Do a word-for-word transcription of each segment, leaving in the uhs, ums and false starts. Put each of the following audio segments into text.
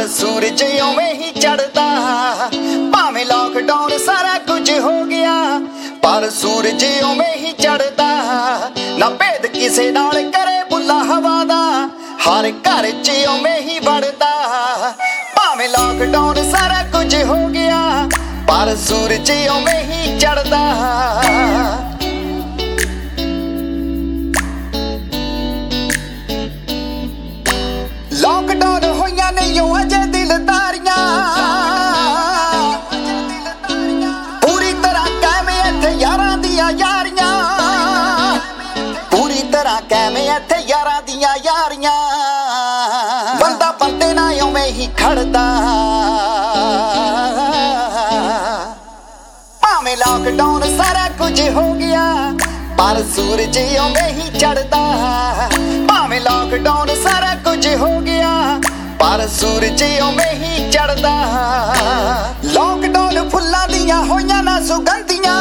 ਪਰ ਸੂਰਜ ਉਵੇਂ ਹੀ ਚੜਦਾ। ਭਾਵੇਂ ਲੋਕਡਾਊਨ ਸਾਰਾ ਕੁਝ ਹੋ ਗਿਆ, ਪਰ ਸੂਰਜ ਉਵੇਂ ਹੀ ਚੜਦਾ। ਨਾ ਭੇਦ ਕਿਸੇ ਨਾਲ ਕਰੇ ਬੁੱਲਾ ਹਵਾ ਦਾ, ਹਰ ਘਰ 'ਚ ਉਵੇਂ ਹੀ ਵੜਦਾ। ਭਾਵੇਂ ਲੋਕਡਾਊਨ ਸਾਰਾ ਕੁਝ ਹੋ ਗਿਆ, ਪਰ ਸੂਰਜ ਉਵੇਂ ਹੀ ਚੜਦਾ। ਲੋਕਡਾਊਨ ਹੋਈਆਂ ਨਹੀਂ ਅਜੇ ਦਿਲਦਾਰੀਆਂ, ਪੂਰੀ ਤਰ੍ਹਾਂ ਕਾਇਮ ਇੱਥੇ ਯਾਰਾਂ ਦੀਆਂ ਯਾਰੀਆਂ, ਪੂਰੀ ਤਰ੍ਹਾਂ ਕਾਇਮ ਇੱਥੇ ਯਾਰਾਂ ਦੀਆਂ ਯਾਰੀਆਂ। ਬੰਦਾ ਬੰਦੇ ਨਾਲ ਉਵੇਂ ਹੀ ਖੜਦਾ। ਭਾਵੇਂ ਲੋਕਡਾਊਨ ਸਾਰਾ ਕੁਝ ਹੋ ਗਿਆ, ਪਰ ਸੂਰਜ ਉਵੇਂ ਹੀ ਚੜਦਾ। ਭਾਵੇਂ ਲੋਕਡਾਊਨ ਸਾਰਾ ਕੁਝ ਹੋ ਗਿਆ, ਪਰ ਸੂਰਜ ਉਵੇਂ ਹੀ ਚੜਦਾ। ਲੋਕਡਾਊਨ ਫੁੱਲਾਂ ਦੀਆਂ ਹੋਈਆਂ ਨਾ ਸੁਗੰਧੀਆਂ,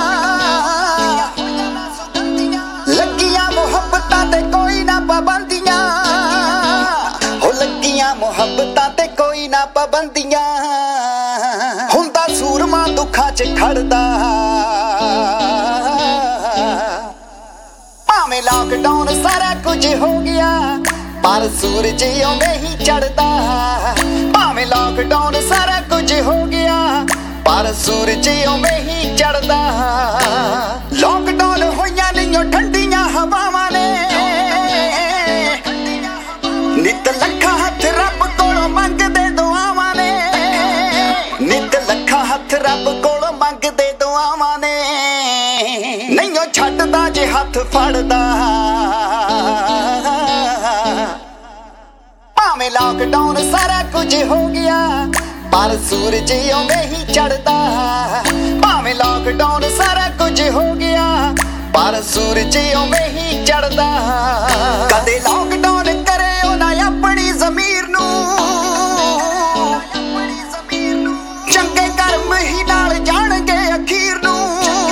ਲੱਗੀਆਂ ਮੁਹੱਬਤਾਂ ਤੇ ਕੋਈ ਨਾ ਪਾਬੰਦੀਆਂ, ਹੋ ਲੱਗੀਆਂ ਮੁਹੱਬਤਾਂ ਤੇ ਕੋਈ ਨਾ ਪਾਬੰਦੀਆਂ। ਹੁੰਦਾ ਸੂਰਮਾ ਦੁੱਖਾਂ 'ਚ ਖੜਦਾ। ਭਾਵੇਂ ਲੋਕਡਾਊਨ ਸਾਰਾ ਕੁਝ ਹੋ ਗਿਆ, ਪਰ ਸੂਰਜ ਉਵੇਂ ਹੀ ਚੜਦਾ। ਭਾਵੇਂ ਲੋਕਡਾਊਨ ਸਾਰਾ ਕੁਝ ਹੋ ਗਿਆ, ਪਰ ਸੂਰਜ ਉਵੇਂ ਹੀ ਚੜਦਾ। ਲੋਕਡਾਊਨ ਹੋਈਆਂ ਨਹੀਂ ਠੰਡੀਆਂ ਹਵਾਵਾਂ ਨੇ, ਨਿੱਤ ਲੱਖਾਂ ਹੱਥ ਰੱਬ ਕੋਲੋਂ ਮੰਗਦੇ ਦੁਆਵਾਂ ਨੇ, ਨਿੱਤ ਲੱਖਾਂ ਹੱਥ ਰੱਬ ਕੋਲੋਂ ਮੰਗਦੇ ਦੁਆਵਾਂ ਨੇ। ਨਹੀਂ ਉਹ ਛੱਡਦਾ ਜੇ ਹੱਥ ਫੜਦਾ। ਭਾਵੇਂ ਲੋਕਡਾਊਨ ਸਾਰਾ ਕੁਝ ਹੋ ਗਿਆ, ਪਰ ਸੂਰਜ ਉਵੇਂ ਹੀ ਚੜਦਾ। ਭਾਵੇਂ ਲੋਕਡਾਊਨ ਸਾਰਾ ਕੁਝ ਹੋ ਗਿਆ, ਪਰ ਸੂਰਜ ਉਵੇਂ ਹੀ ਚੜਦਾ। ਕਦੇ ਲੋਕਡਾਊਨ ਕਰੇ ਉਹਨਾਂ ਆਪਣੀ ਜ਼ਮੀਰ ਨੂੰ, ਚੰਗੇ ਕਰਮ ਹੀ ਨਾਲ ਜਾਣਗੇ ਅਖੀਰ ਨੂੰ,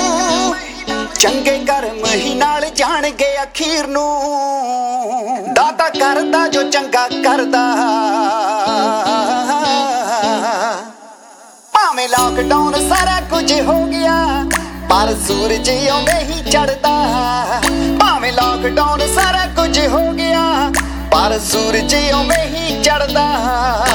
ਚੰਗੇ ਕਰਮ ਹੀ ਨਾਲ ਜਾਣਗੇ ਅਖੀਰ ਨੂੰ। ਦਾਤਾ ਕਰਦਾ ਜੋ ਚੰਗਾ ਕਰਦਾ। ਭਾਵੇਂ ਲੋਕਡਾਊਨ ਸਾਰਾ ਕੁਝ ਹੋ ਗਿਆ, ਪਰ ਸੂਰਜ ਉਵੇਂ ਹੀ ਚੜਦਾ। ਭਾਵੇਂ ਲੋਕਡਾਊਨ ਸਾਰਾ ਕੁਝ ਹੋ ਗਿਆ, ਪਰ ਸੂਰਜ ਉਵੇਂ ਹੀ ਚੜਦਾ।